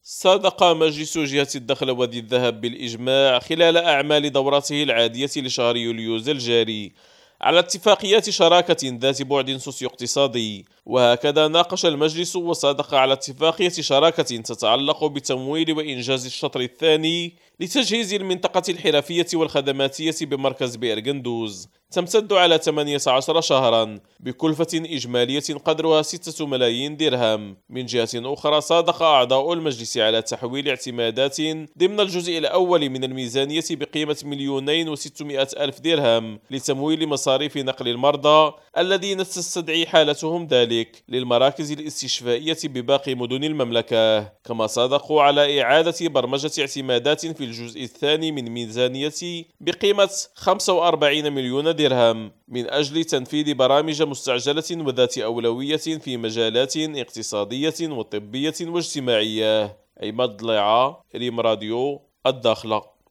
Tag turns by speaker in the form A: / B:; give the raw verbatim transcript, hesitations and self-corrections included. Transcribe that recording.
A: صادق مجلس جهة الدخل وذي الذهب بالإجماع خلال أعمال دورته العادية لشهر يوليوز الجاري على اتفاقيات شراكة ذات بعد سوسيو اقتصادي، وهكذا ناقش المجلس وصادق على اتفاقية شراكة تتعلق بتمويل وإنجاز الشطر الثاني لتجهيز المنطقة الحرفية والخدماتية بمركز بئر قندوز، تمتد على ثمانية عشر شهرا بكلفة إجمالية قدرها ستة ملايين درهم. من جهة أخرى صادق أعضاء المجلس على تحويل اعتمادات ضمن الجزء الأول من الميزانية بقيمة مليونين وستمائة ألف درهم لتمويل مصاريف نقل المرضى الذين تستدعي حالتهم ذلك للمراكز الاستشفائية بباقي مدن المملكة. كما صادقوا على إعادة برمجة اعتمادات في الجزء الثاني من ميزانية بقيمة خمسة وأربعين مليون درهم من أجل تنفيذ برامج مستعجلة وذات أولوية في مجالات اقتصادية وطبية واجتماعية. عماد ضليعة، ريم راديو، الداخلة.